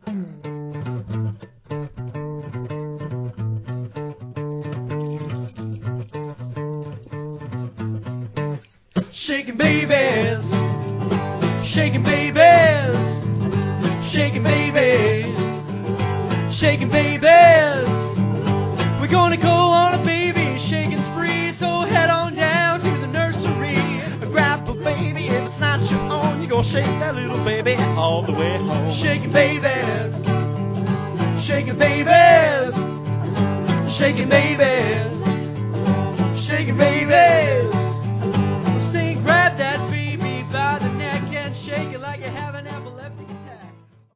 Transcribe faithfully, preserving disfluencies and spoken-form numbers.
Shaking babies, shaking babies, shaking babies, shaking babies. We're gonna go on a baby shaking spree, so head on down to the nursery. Grab a baby, if it's not your own, you're gonna shake that little baby all the way home. Shaking babies, shaking babies, shaking babies, shaking babies.